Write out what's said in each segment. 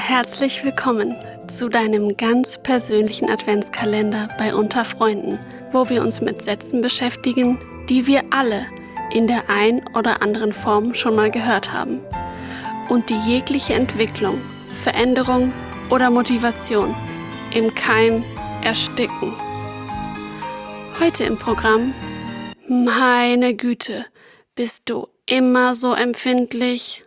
Herzlich willkommen zu deinem ganz persönlichen Adventskalender bei Unter Freunden, wo wir uns mit Sätzen beschäftigen, die wir alle in der ein oder anderen Form schon mal gehört haben und die jegliche Entwicklung, Veränderung oder Motivation im Keim ersticken. Heute im Programm: Meine Güte, bist du immer so empfindlich?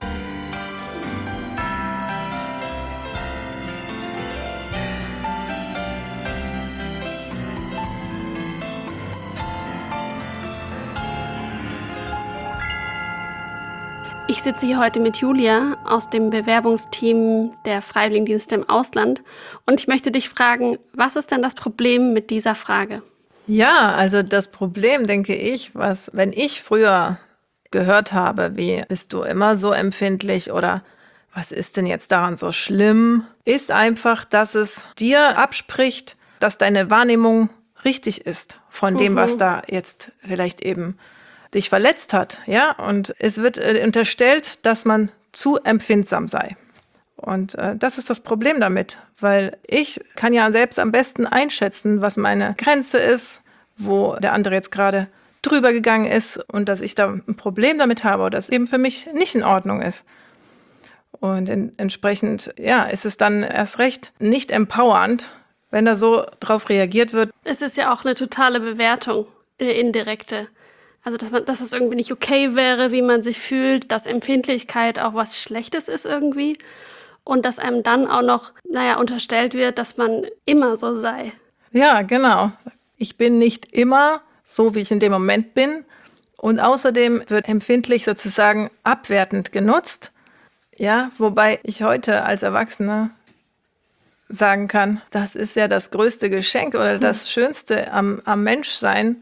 Ich sitze hier heute mit Julia aus dem Bewerbungsteam der Freiwilligendienste im Ausland und ich möchte dich fragen, was ist denn das Problem mit dieser Frage? Ja, also das Problem, denke ich, wenn ich früher gehört habe, wie bist du immer so empfindlich oder was ist denn jetzt daran so schlimm, ist einfach, dass es dir abspricht, dass deine Wahrnehmung richtig ist von dem, was da jetzt vielleicht eben dich verletzt hat, ja, und es wird unterstellt, dass man zu empfindsam sei. Und das ist das Problem damit, weil ich kann ja selbst am besten einschätzen, was meine Grenze ist, wo der andere jetzt gerade drüber gegangen ist und dass ich da ein Problem damit habe oder dass eben für mich nicht in Ordnung ist. Und entsprechend, ja, ist es dann erst recht nicht empowernd, wenn da so drauf reagiert wird. Es ist ja auch eine totale Bewertung, eine indirekte. Also, dass es irgendwie nicht okay wäre, wie man sich fühlt, dass Empfindlichkeit auch was Schlechtes ist irgendwie und dass einem dann auch noch, unterstellt wird, dass man immer so sei. Ja, genau. Ich bin nicht immer so, wie ich in dem Moment bin. Und außerdem wird empfindlich sozusagen abwertend genutzt. Ja, wobei ich heute als Erwachsener sagen kann, das ist ja das größte Geschenk oder das Schönste am Menschsein,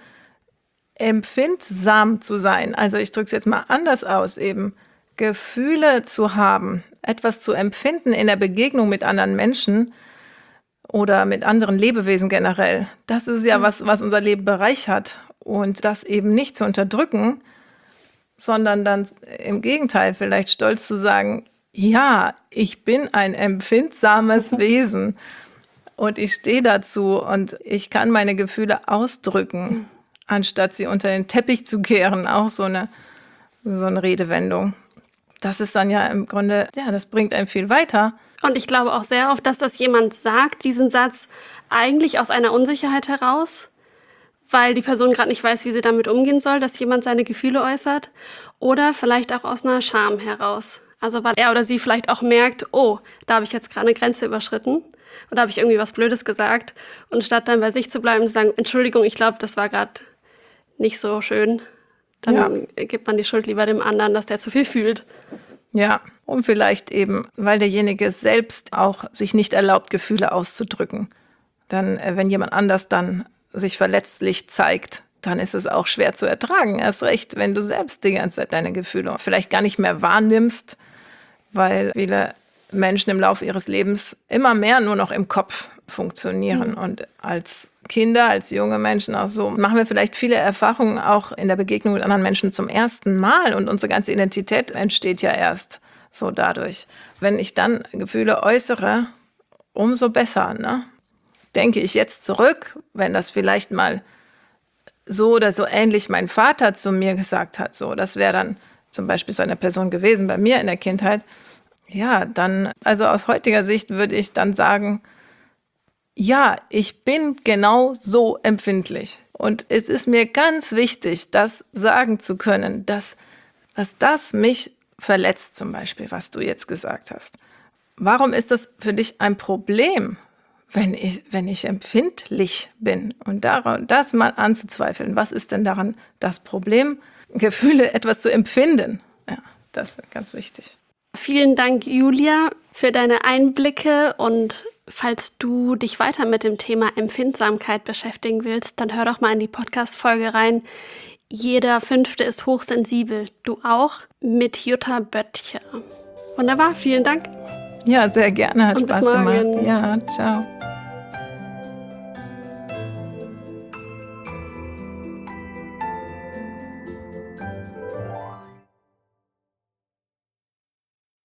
empfindsam zu sein. Also ich drücke es jetzt mal anders aus, eben Gefühle zu haben, etwas zu empfinden in der Begegnung mit anderen Menschen oder mit anderen Lebewesen generell. Das ist ja was unser Leben bereichert. Und das eben nicht zu unterdrücken, sondern dann im Gegenteil vielleicht stolz zu sagen, ja, ich bin ein empfindsames Wesen und ich stehe dazu und ich kann meine Gefühle ausdrücken, anstatt sie unter den Teppich zu kehren. Auch so eine Redewendung. Das ist dann ja im Grunde, ja, das bringt einen viel weiter. Und ich glaube auch sehr oft, dass das jemand sagt, diesen Satz, eigentlich aus einer Unsicherheit heraus, weil die Person gerade nicht weiß, wie sie damit umgehen soll, dass jemand seine Gefühle äußert. Oder vielleicht auch aus einer Scham heraus. Also weil er oder sie vielleicht auch merkt, oh, da habe ich jetzt gerade eine Grenze überschritten oder habe ich irgendwie was Blödes gesagt. Und statt dann bei sich zu bleiben und zu sagen, Entschuldigung, ich glaube, das war gerade nicht so schön, dann gibt man die Schuld lieber dem anderen, dass der zu viel fühlt. Ja, und vielleicht eben, weil derjenige selbst auch sich nicht erlaubt, Gefühle auszudrücken. Dann, wenn jemand anders dann sich verletzlich zeigt, dann ist es auch schwer zu ertragen. Erst recht, wenn du selbst die ganze Zeit deine Gefühle vielleicht gar nicht mehr wahrnimmst, weil viele Menschen im Laufe ihres Lebens immer mehr nur noch im Kopf funktionieren. Und als Kinder, als junge Menschen auch so, machen wir vielleicht viele Erfahrungen auch in der Begegnung mit anderen Menschen zum ersten Mal. Und unsere ganze Identität entsteht ja erst so dadurch. Wenn ich dann Gefühle äußere, umso besser, ne? Denke ich jetzt zurück, wenn das vielleicht mal so oder so ähnlich mein Vater zu mir gesagt hat, so, das wäre dann zum Beispiel so eine Person gewesen bei mir in der Kindheit, ja, dann, also aus heutiger Sicht würde ich dann sagen, ja, ich bin genau so empfindlich. Und es ist mir ganz wichtig, das sagen zu können, dass das mich verletzt zum Beispiel, was du jetzt gesagt hast. Warum ist das für dich ein Problem, wenn ich empfindlich bin? Und das mal anzuzweifeln. Was ist denn daran das Problem, Gefühle etwas zu empfinden? Ja, das ist ganz wichtig. Vielen Dank, Julia, für deine Einblicke. Und falls du dich weiter mit dem Thema Empfindsamkeit beschäftigen willst, dann hör doch mal in die Podcast-Folge rein. Jeder Fünfte ist hochsensibel. Du auch? Mit Jutta Böttcher. Wunderbar, vielen Dank. Ja, sehr gerne. Hat und Spaß bis morgen. gemacht. Ja, ciao.